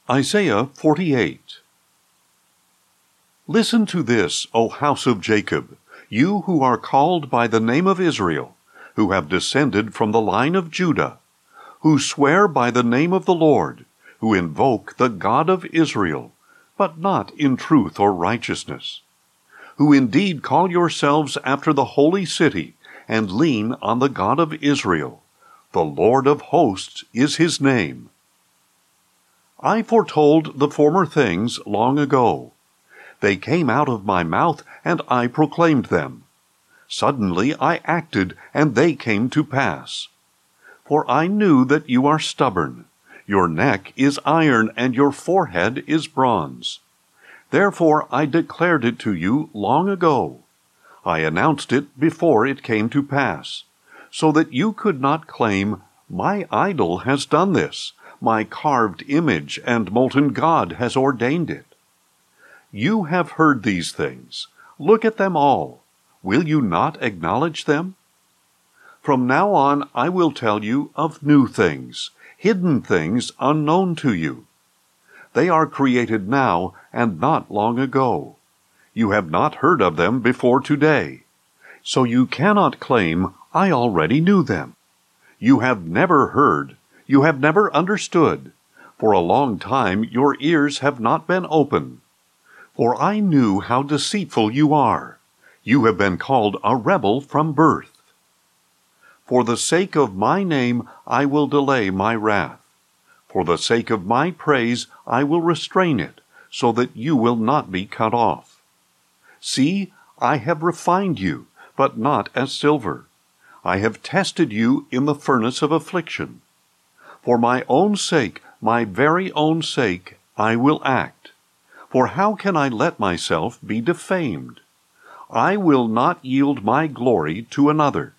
Isaiah 48. Listen to this, O house of Jacob, you who are called by the name of Israel, who have descended from the line of Judah, who swear by the name of the Lord, who invoke the God of Israel, but not in truth or righteousness, who indeed call yourselves after the holy city, and lean on the God of Israel. The Lord of hosts is his name. I foretold the former things long ago. They came out of my mouth, and I proclaimed them. Suddenly I acted, and they came to pass. For I knew that you are stubborn. Your neck is iron, and your forehead is bronze. Therefore I declared it to you long ago. I announced it before it came to pass, so that you could not claim, "My idol has done this. My carved image and molten god has ordained it." You have heard these things. Look at them all. Will you not acknowledge them? From now on I will tell you of new things, hidden things unknown to you. They are created now and not long ago. You have not heard of them before today. So you cannot claim, "I already knew them." You have never heard. You have never understood. For a long time your ears have not been open. For I knew how deceitful you are. You have been called a rebel from birth. For the sake of my name I will delay my wrath. For the sake of my praise I will restrain it, so that you will not be cut off. See, I have refined you, but not as silver. I have tested you in the furnace of affliction. For my own sake, my very own sake, I will act. For how can I let myself be defamed? I will not yield my glory to another.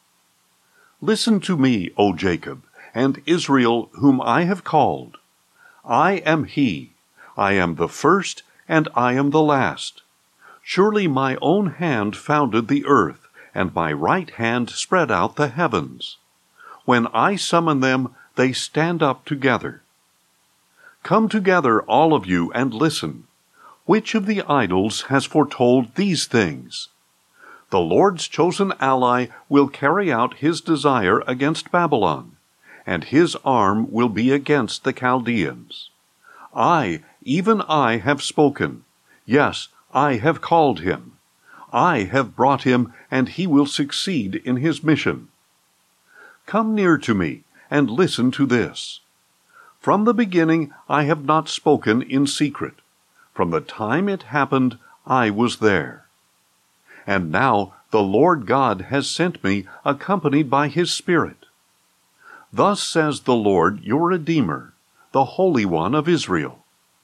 Listen to me, O Jacob, and Israel, whom I have called. I am he. I am the first, and I am the last. Surely my own hand founded the earth, and my right hand spread out the heavens. When I summon them, they stand up together. Come together, all of you, and listen. Which of the idols has foretold these things? The Lord's chosen ally will carry out his desire against Babylon, and his arm will be against the Chaldeans. I, even I, have spoken. Yes, I have called him. I have brought him, and he will succeed in his mission. Come near to me, and listen to this. From the beginning I have not spoken in secret. From the time it happened, I was there. And now the Lord God has sent me, accompanied by his Spirit. Thus says the Lord your Redeemer, the Holy One of Israel.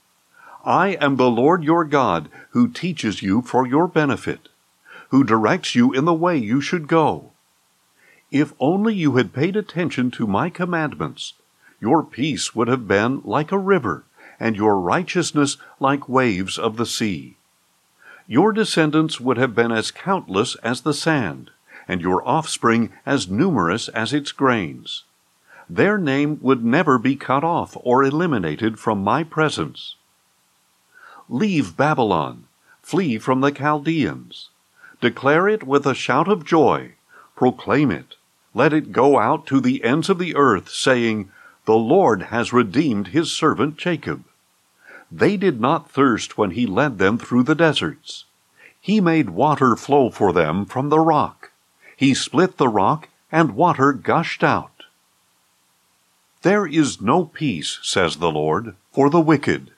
I am the Lord your God, who teaches you for your benefit, who directs you in the way you should go. If only you had paid attention to my commandments, your peace would have been like a river, and your righteousness like waves of the sea. Your descendants would have been as countless as the sand, and your offspring as numerous as its grains. Their name would never be cut off or eliminated from my presence. Leave Babylon, flee from the Chaldeans. Declare it with a shout of joy, proclaim it. Let it go out to the ends of the earth, saying, "The Lord has redeemed his servant Jacob." They did not thirst when he led them through the deserts. He made water flow for them from the rock. He split the rock, and water gushed out. There is no peace, says the Lord, for the wicked.